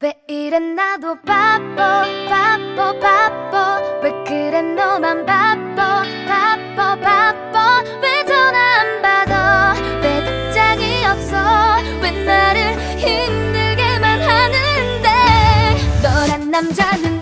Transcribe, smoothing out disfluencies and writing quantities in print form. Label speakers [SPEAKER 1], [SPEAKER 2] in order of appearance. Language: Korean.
[SPEAKER 1] 왜 이래 나도 바빠 바빠 바빠 왜 그래 너만 바빠 바빠 바빠 왜 전화 안 받아 왜 답장이 없어 왜 나를 힘들게만 하는데 너란 남자는